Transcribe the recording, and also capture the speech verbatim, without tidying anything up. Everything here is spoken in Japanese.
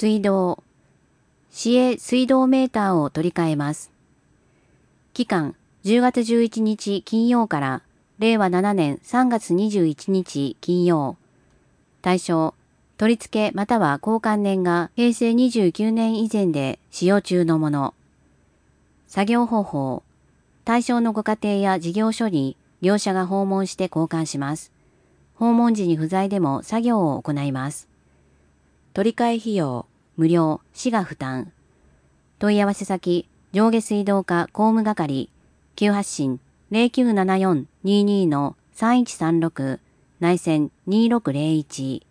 水道。市営水道メーターを取り替えます。期間、じゅうがつじゅういちにち金曜かられいわななねんさんがつにじゅういちにち金曜。対象、取り付けまたは交換年がへいせいにじゅうきゅうねん以前で使用中のもの。作業方法。対象のご家庭や事業所に業者が訪問して交換します。訪問時に不在でも作業を行います。取り替え費用、無料、市が負担。問い合わせ先、上下水道課工務係、急発進 ゼロきゅうななよんにーにーのさんいちさんろく 内線にーろくゼロいち。